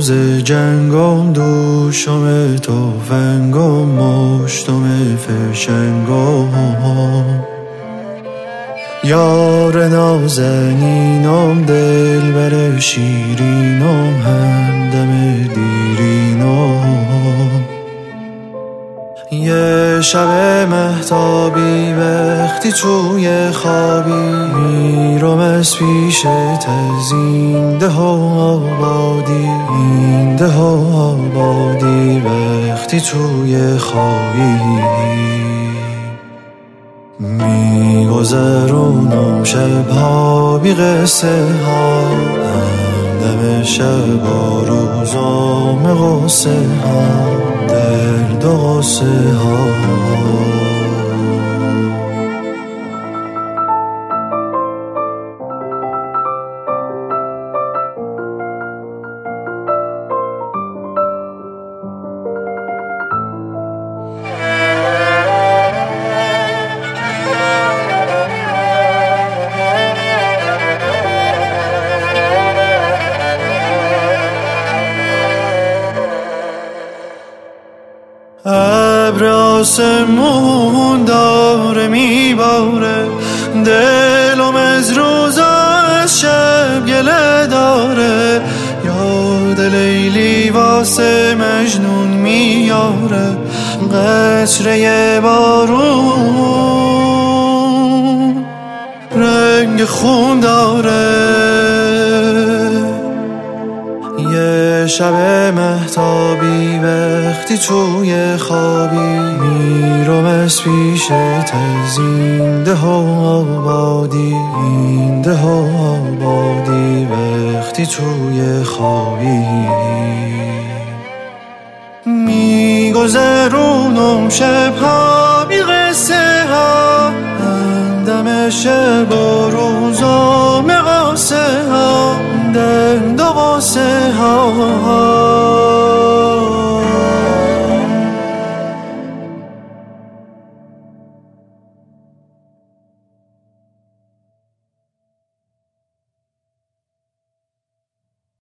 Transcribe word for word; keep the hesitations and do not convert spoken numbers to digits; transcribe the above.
روز جنگم دوشم تفنگم مشتم فشنگم یار نازنینم دلبر شیرینم همدم دیرینم یه شب مهتابی وقتی توی خوابی میرم از پیشت از این ده آبادی این ده آبادی وقتی توی خوابی میگذرونم شبها بی قصه ها همدم شب و روزام قصه ها درد و قصه ها ابر آسمون داره میباره دلم از روزا از شب گله داره یاد لیلی واسه مجنون میاره قطره بارون رنگ خون داره یه شب مهتابی وقتی توی خوابی میرم از پیشت از این ده آبادی این ده آبادی وقتی توی خوابی میگذرونم شبها بی قصه ها همدم شب و روزام قصه ها درد و قصه ها